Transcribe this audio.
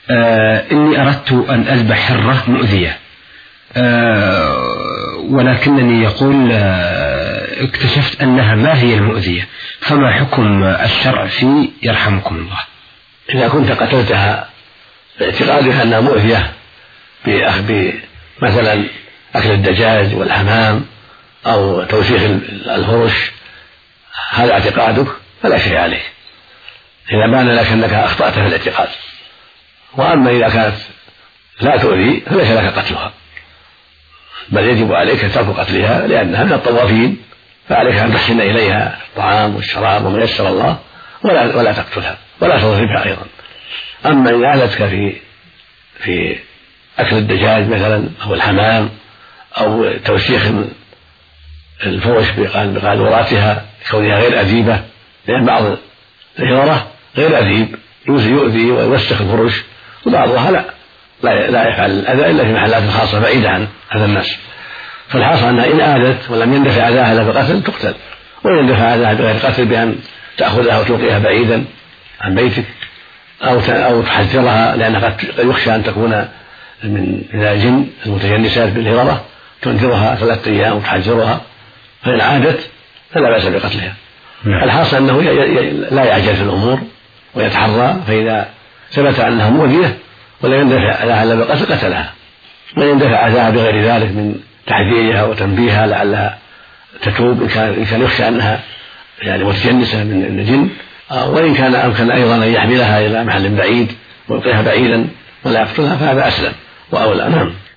إني أردت أن أذبح حرة مؤذية، ولكنني يقول اكتشفت أنها ما هي المؤذية، فما حكم الشرع في يرحمكم الله؟ إذا كنت قتلتها باعتقادك أنها مؤذية مثلا أكل الدجاج والحمام أو توسيخ الفرش، هذا اعتقادك فلا شيء عليك إذا بان لك أنك أخطأت في الاعتقاد. وأما إذا كانت لا تؤذي فليس لك قتلها، بل يجب عليك ترك قتلها لأنها من الطوافين، فعليك أن تحسن إليها الطعام والشراب وما يسر الله ولا تقتلها ولا تضربها أيضا. أما إن أهلتك في أكل الدجاج مثلا أو الحمام أو توسيخ الفرش بقاذوراتها كونها غير أذيبة، لأن بعض الهرة غير أذيب يؤذي ويوسخ الفرش، وبعضها لا يفعل الأذى إلا في محلات خاصة بعيدة عن هذا الناس. فالحاصل أنها إن آذت ولم يندفع أذاها إلا بقتل تقتل، وإن يندفع أذاها بغير قتل بأن تأخذها وتلقيها بعيدا عن بيتك أو تحذرها، لأن قد يخشى أن تكون من الجن المتجنسات بالهرة، تنذرها 3 أيام وتحذرها، فإن عادت فلا بأس بقتلها. الحاصل أنه لا يعجل في الأمور ويتحرى، فإذا ثبت أنها مؤذية ولا يندفع أذاها إلا بقتل قتلها، وإن يندفع أذاها بغير ذلك من تحذيرها وتنبيهها لعلها تتوب إن كان يخشى أنها متجنسة من الجن، وإن كان أمكن أيضا أن يحملها إلى محل بعيد ويلقيها بعيدا ولا يقتلها فهذا أسلم وأولى. نعم.